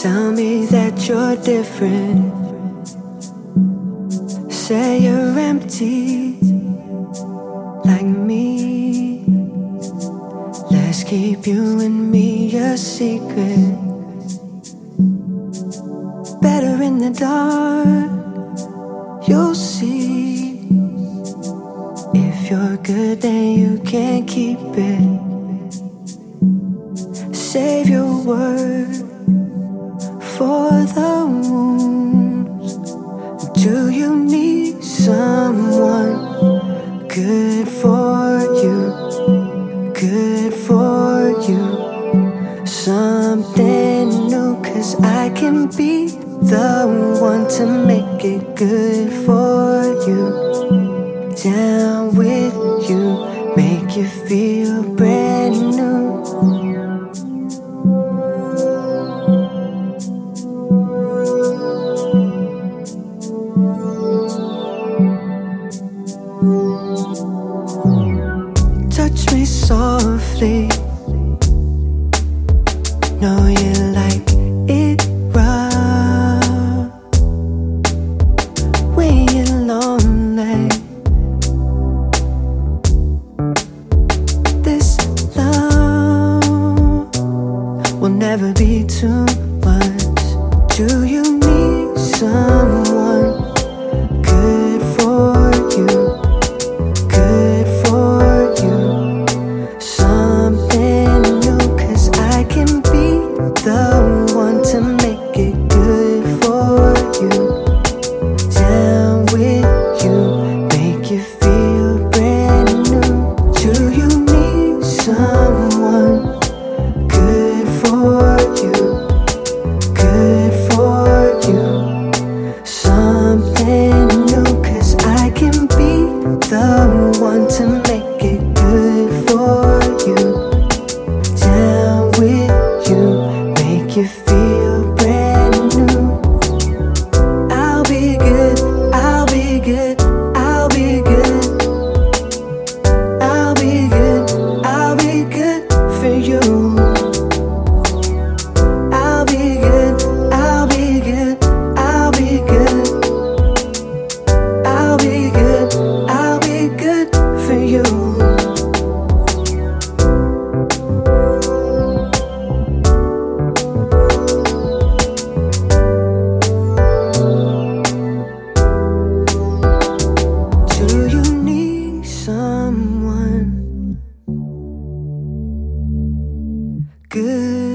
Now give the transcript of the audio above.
Tell me that you're different. Say you're empty like me. Let's keep you and me a secret. Better in the dark, you'll see. If you're good, then you can't keep it. Save your word for the wounds. Do you need someone good for you? Good for you. Something new, 'cause I can be the one to make it good for you. Down with you, make you feel brand new. Touch me softly. Know you like it rough. When you're lonely, this love will never be too much. Do you need someone good for you? Good for you. Something new, 'cause I can be the one to make it good for you. Down with you, make you feel brand new. Do you need someone good for you? Good for you. Something new, 'cause I can be the one to make it good for you. Down with you, make you feel brand new. I'll be good, I'll be good, I'll be good. I'll be good, I'll be good for you. I'll be good, I'll be good, I'll be good. I'll be good, I'll be good for you. Do you need someone good?